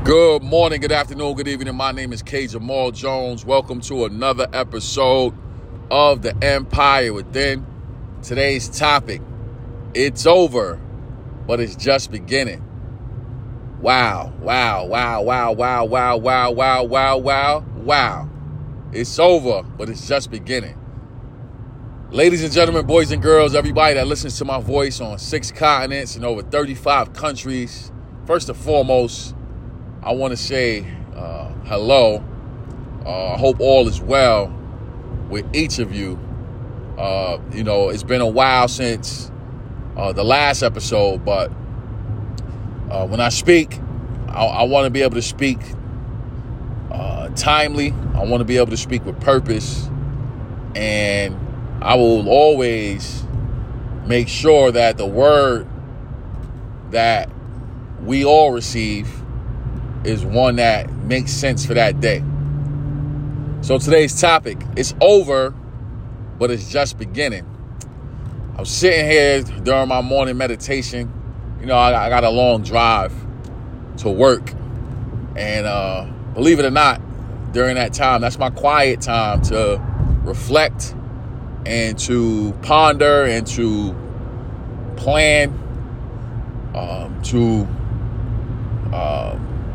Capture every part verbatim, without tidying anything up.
Good morning, good afternoon, good evening. My name is K. Jamal Jones. Welcome to another episode of The Empire Within. Today's topic, it's over, but it's just beginning. Wow, wow, wow, wow, wow, wow, wow, wow, wow, wow, wow. It's over, but it's just beginning. Ladies and gentlemen, boys and girls, everybody that listens to my voice on six continents and over thirty-five countries, first and foremost, I want to say uh, hello. Uh, I hope all is well with each of you. Uh, you know, it's been a while since uh, the last episode, but uh, when I speak, I, I want to be able to speak uh, timely. I want to be able to speak with purpose, and I will always make sure that the word that we all receive is one that makes sense for that day. So today's topic, it's over, but it's just beginning. I'm sitting here during my morning meditation. You know, I, I got a long drive to work. And uh, believe it or not, during that time, that's my quiet time to reflect and to ponder and to plan, um, to uh,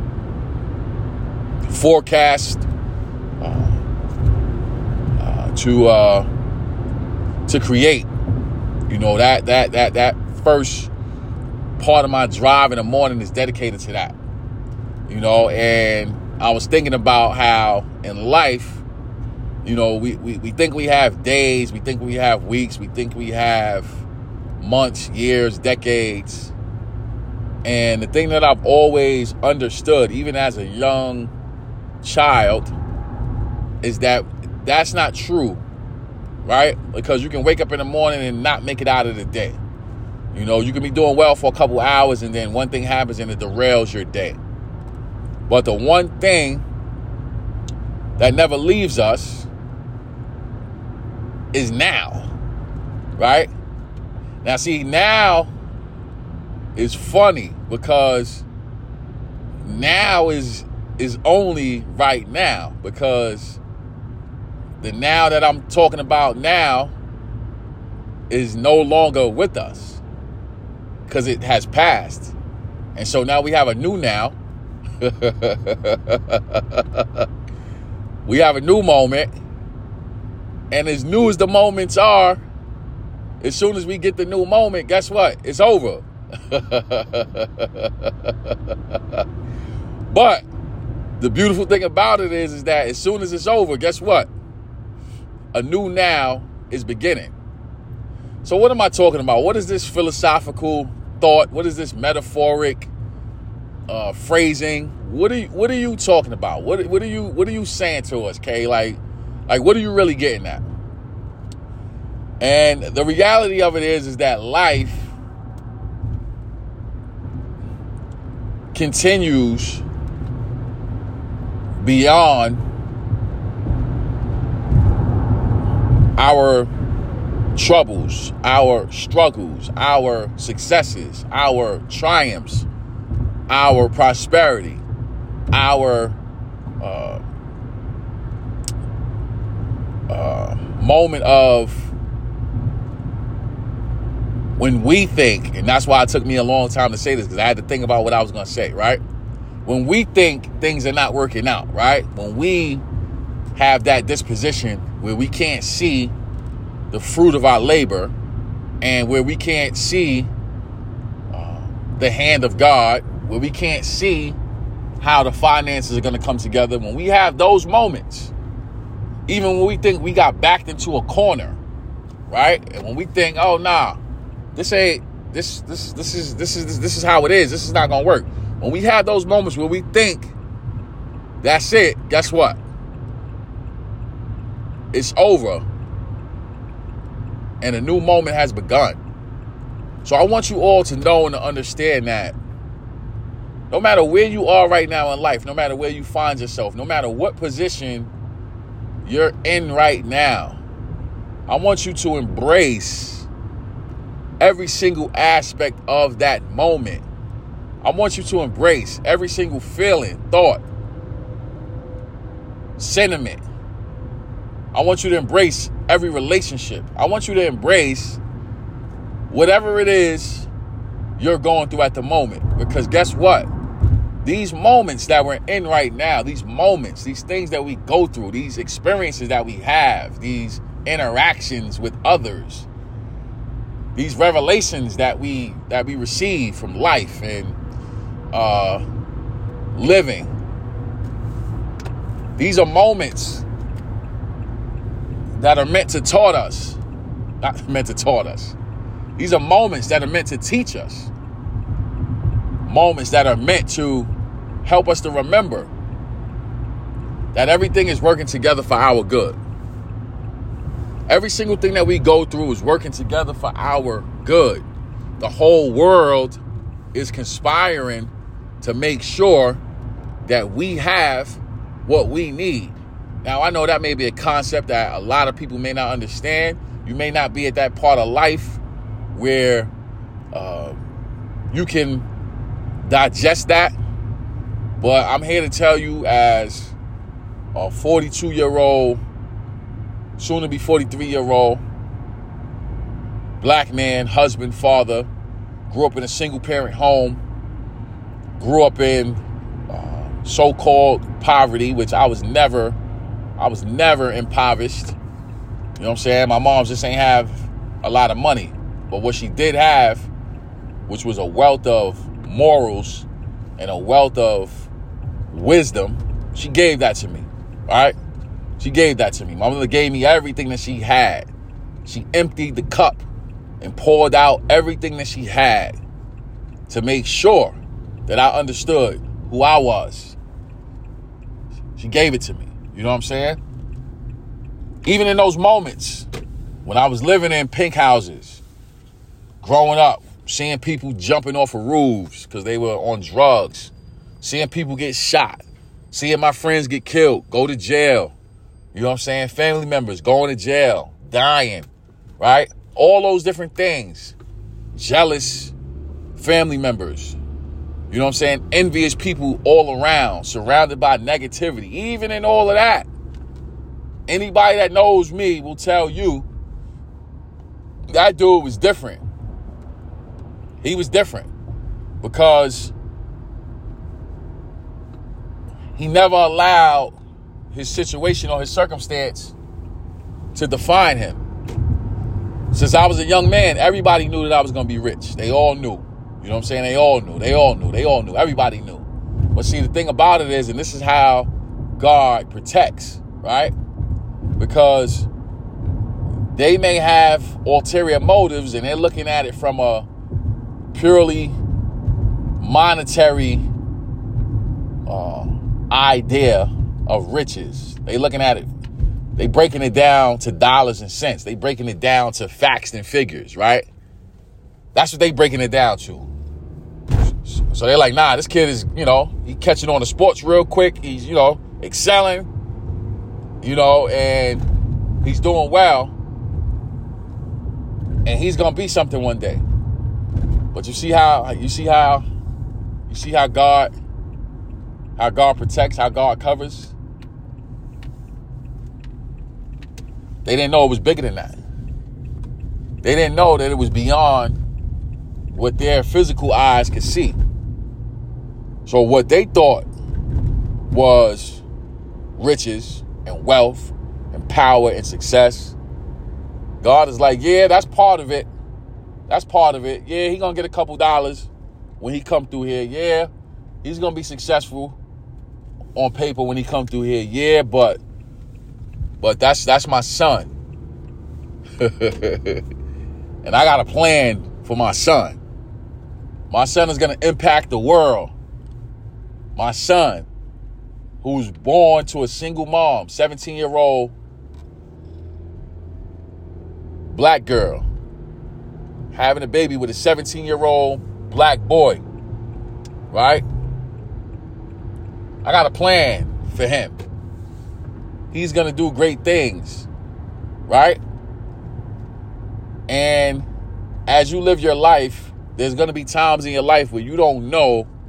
forecast, uh, uh, to uh, to create. You know, that that that that first part of my drive in the morning is dedicated to that. You know, and I was thinking about how in life, you know, we, we, we think we have days, we think we have weeks, we think we have months, years, decades. And the thing that I've always understood, even as a young child, is that that's not true, right? Because you can wake up in the morning and not make it out of the day. You know, you can be doing well for a couple hours and then one thing happens and it derails your day. But the one thing that never leaves us is now, right? Now, see, now is funny because now is is only right now, because the now that I'm talking about now is no longer with us because it has passed. And so now we have a new now. We have a new moment. And as new as the moments are, as soon as we get the new moment, guess what? It's over. But the beautiful thing about it is, is that as soon as it's over, guess what? A new now is beginning. So what am I talking about? What is this philosophical thought? What is this metaphoric uh, phrasing? What are you, what are you talking about? What what are you what are you saying to us, Kay? Like like what are you really getting at? And the reality of it is, is that life continues beyond our troubles, our struggles, our successes, our triumphs, our prosperity, our uh, uh, moment of when we think, and that's why it took me a long time to say this, because I had to think about what I was going to say, right? When we think things are not working out, right? When we have that disposition where we can't see the fruit of our labor and where we can't see uh, the hand of God, where we can't see how the finances are going to come together, when we have those moments, even when we think we got backed into a corner, right? And when we think, oh, nah, this ain't, this, this, this is, this is, this is how it is. This is not going to work. When we have those moments where we think that's it, guess what? It's over. And a new moment has begun. So I want you all to know and to understand that no matter where you are right now in life, no matter where you find yourself, no matter what position you're in right now, I want you to embrace every single aspect of that moment. I want you to embrace every single feeling, thought, sentiment. I want you to embrace every relationship. I want you to embrace whatever it is you're going through at the moment. Because guess what? These moments that we're in right now, these moments, these things that we go through, these experiences that we have, these interactions with others, these revelations that we that we receive from life and uh, living, these are moments that are meant to taught us, not meant to taught us. These are moments that are meant to teach us, moments that are meant to help us to remember that everything is working together for our good. Every single thing that we go through is working together for our good. The whole world is conspiring to make sure that we have what we need. Now, I know that may be a concept that a lot of people may not understand. You may not be at that part of life where uh, you can digest that. But I'm here to tell you, as a forty-two-year-old, soon to be forty-three-year-old, black man, husband, father, grew up in a single-parent home, grew up in uh, so-called poverty, which I was never, I was never impoverished. You know what I'm saying? My mom just ain't have a lot of money. But what she did have, which was a wealth of morals and a wealth of wisdom, she gave that to me, all right? She gave that to me. My mother gave me everything that she had. She emptied the cup and poured out everything that she had to make sure that I understood who I was. She gave it to me. You know what I'm saying? Even in those moments when I was living in pink houses, growing up, seeing people jumping off of roofs because they were on drugs, seeing people get shot, seeing my friends get killed, go to jail. You know what I'm saying? Family members going to jail, dying, right? All those different things. Jealous family members. You know what I'm saying? Envious people all around, surrounded by negativity. Even in all of that, anybody that knows me will tell you that dude was different. He was different because he never allowed his situation or his circumstance to define him. Since I was a young man, everybody knew that I was going to be rich. They all knew. You know what I'm saying? They all knew. They all knew. They all knew. Everybody knew. But see, the thing about it is, and this is how God protects, right? Because they may have ulterior motives and they're looking at it from a purely monetary uh, idea of riches. They looking at it, they breaking it down to dollars and cents. They breaking it down to facts and figures, right? That's what they breaking it down to. So they're like, nah, this kid is, you know, he catching on the sports real quick. He's, you know, excelling, you know, and he's doing well. And he's going to be something one day. But you see how, you see how, you see how God, how God protects, how God covers. They didn't know it was bigger than that. They didn't know that it was beyond what their physical eyes could see. So what they thought was riches and wealth and power and success, God is like, yeah, that's part of it. That's part of it. Yeah, he gonna get a couple dollars when he come through here. Yeah, he's gonna be successful on paper when he come through here. Yeah, but but that's that's my son. And I got a plan for my son. My son is gonna impact the world. My son, who's born to a single mom, seventeen-year-old black girl, having a baby with a seventeen-year-old black boy, right? I got a plan for him. He's going to do great things, right? And as you live your life, there's going to be times in your life where you don't know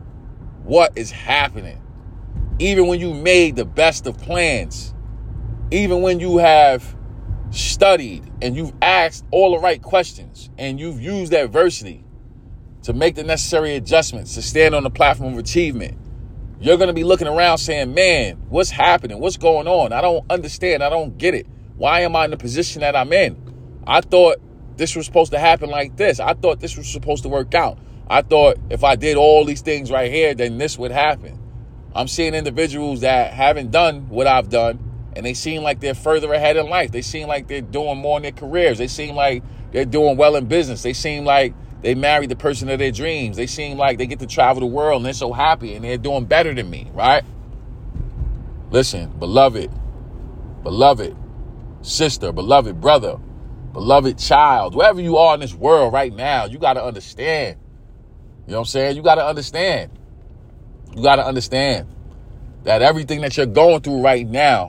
what is happening. Even when you made the best of plans, even when you have studied and you've asked all the right questions and you've used adversity to make the necessary adjustments to stand on the platform of achievement, you're going to be looking around saying, man, what's happening? What's going on? I don't understand. I don't get it. Why am I in the position that I'm in? I thought this was supposed to happen like this. I thought this was supposed to work out. I thought if I did all these things right here, then this would happen. I'm seeing individuals that haven't done what I've done, and they seem like they're further ahead in life. They seem like they're doing more in their careers. They seem like they're doing well in business. They seem like they married the person of their dreams. They seem like they get to travel the world, and they're so happy, and they're doing better than me, right? Listen, beloved, beloved sister, beloved brother, beloved child, wherever you are in this world right now, you got to understand. You know what I'm saying? You got to understand. You got to understand that everything that you're going through right now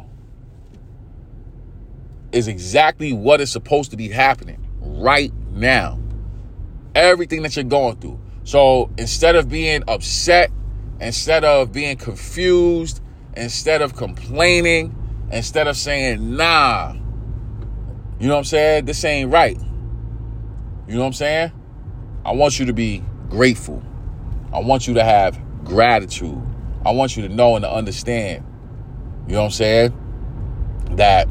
is exactly what is supposed to be happening right now. Everything that you're going through. So instead of being upset, instead of being confused, instead of complaining, instead of saying, nah, you know what I'm saying? This ain't right. You know what I'm saying? I want you to be grateful. I want you to have gratitude. I want you to know and to understand, you know what I'm saying, that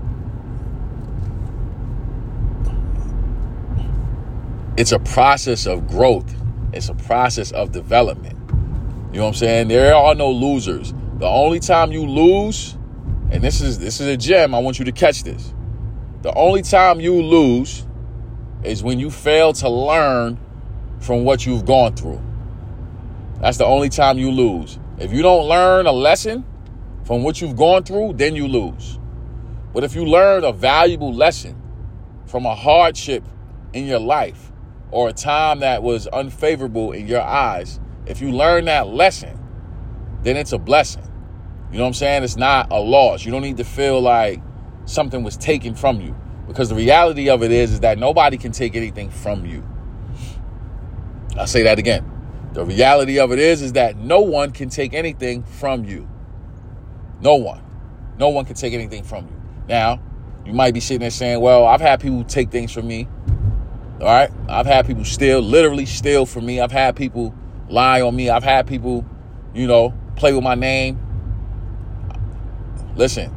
it's a process of growth. It's a process of development. You know what I'm saying? There are no losers. The only time you lose, and this is this is a gem, I want you to catch this. The only time you lose is when you fail to learn from what you've gone through. That's the only time you lose. If you don't learn a lesson from what you've gone through, then you lose. But if you learn a valuable lesson from a hardship in your life or a time that was unfavorable in your eyes, if you learn that lesson, then it's a blessing. You know what I'm saying? It's not a loss. You don't need to feel like something was taken from you, because the reality of it is, is that nobody can take anything from you. I'll say that again. The reality of it is, is that no one can take anything from you. No one. No one can take anything from you. Now, you might be sitting there saying, well, I've had people take things from me. All right? I've had people steal, literally steal from me. I've had people lie on me. I've had people, you know, play with my name. Listen.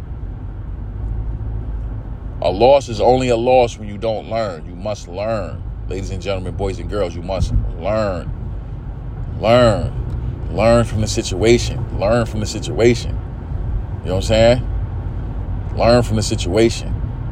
A loss is only a loss when you don't learn. You must learn. Ladies and gentlemen, boys and girls, you must learn. Learn. Learn from the situation. Learn from the situation. You know what I'm saying? Learn from the situation.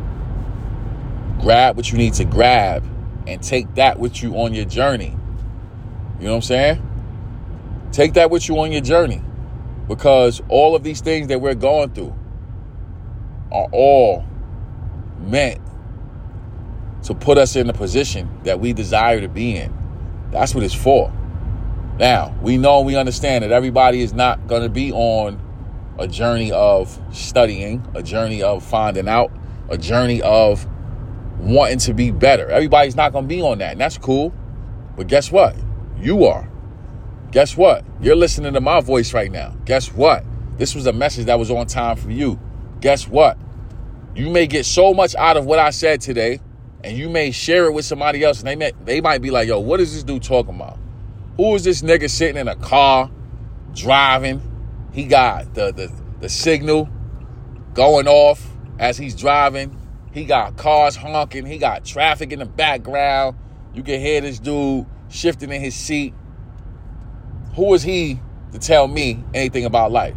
Grab what you need to grab and take that with you on your journey. You know what I'm saying? Take that with you on your journey, because all of these things that we're going through are all meant to put us in the position that we desire to be in. That's what it's for. Now, we know and we understand that everybody is not going to be on a journey of studying, a journey of finding out, a journey of wanting to be better. Everybody's not going to be on that, and that's cool. But guess what? You are. Guess what? You're listening to my voice right now. Guess what? This was a message that was on time for you. Guess what? You may get so much out of what I said today, and you may share it with somebody else, and they may, they might be like, yo, what is this dude talking about? Who is this nigga sitting in a car, driving? He got the, the, the signal going off as he's driving. He got cars honking. He got traffic in the background. You can hear this dude shifting in his seat. Who is he to tell me anything about life?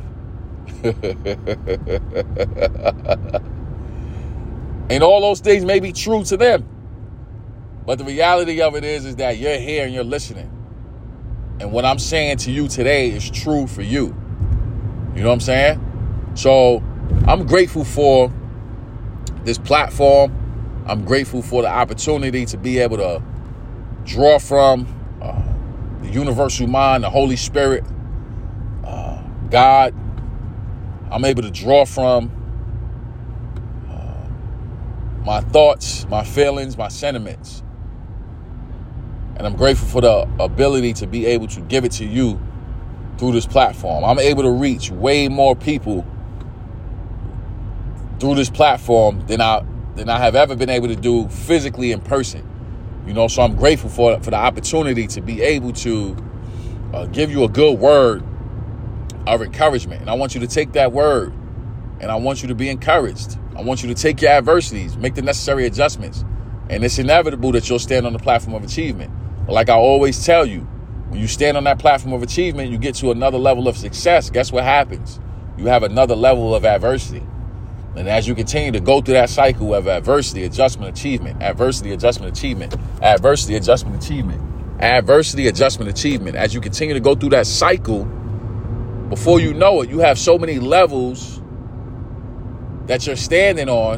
And all those things may be true to them. But the reality of it is, is that you're here and you're listening. And what I'm saying to you today is true for you. You know what I'm saying? So I'm grateful for this platform. I'm grateful for the opportunity to be able to draw from uh, the universal mind, the Holy Spirit, uh, God. I'm able to draw from uh, my thoughts, my feelings, my sentiments. And I'm grateful for the ability to be able to give it to you through this platform. I'm able to reach way more people through this platform than I than I have ever been able to do physically in person. You know, so I'm grateful for for the opportunity to be able to uh, give you a good word of encouragement. And I want you to take that word, and I want you to be encouraged. I want you to take your adversities, make the necessary adjustments. And it's inevitable that you'll stand on the platform of achievement. But like I always tell you, when you stand on that platform of achievement, you get to another level of success. Guess what happens? You have another level of adversity. And as you continue to go through that cycle of adversity, adjustment, achievement, adversity, adjustment, achievement, adversity, adjustment, achievement, adversity, adjustment, achievement, as you continue to go through that cycle, before you know it, you have so many levels that you're standing on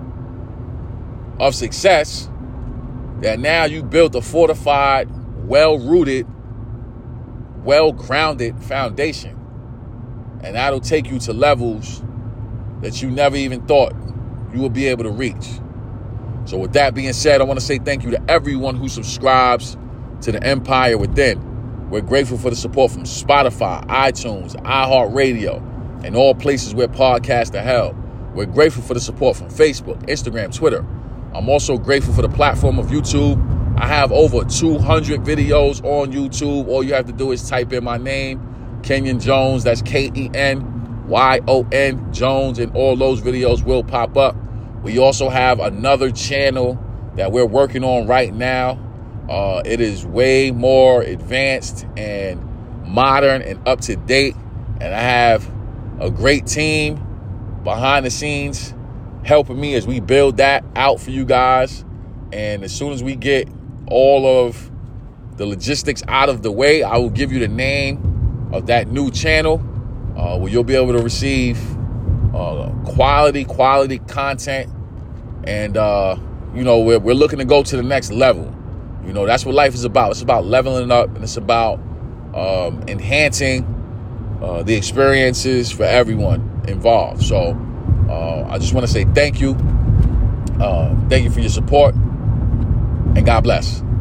of success that now you built a fortified, well-rooted, well-grounded foundation. And that'll take you to levels that you never even thought you would be able to reach. So with that being said, I want to say thank you to everyone who subscribes to the Empire Within. We're grateful for the support from Spotify, iTunes, iHeartRadio, and all places where podcasts are held. We're grateful for the support from Facebook, Instagram, Twitter. I'm also grateful for the platform of YouTube. I have over two hundred videos on YouTube. All you have to do is type in my name, Kenyon Jones. That's K E N Y O N Jones, and all those videos will pop up. We also have another channel that we're working on right now. Uh, it is way more advanced and modern and up to date. And I have a great team behind the scenes helping me as we build that out for you guys. And as soon as we get all of the logistics out of the way, I will give you the name of that new channel. Uh, where you'll be able to receive uh, quality, quality content. And, uh, you know, we're, we're looking to go to the next level. You know, that's what life is about. It's about leveling up, and it's about um, enhancing uh, the experiences for everyone involved. So uh, I just want to say thank you. Uh, thank you for your support, and God bless.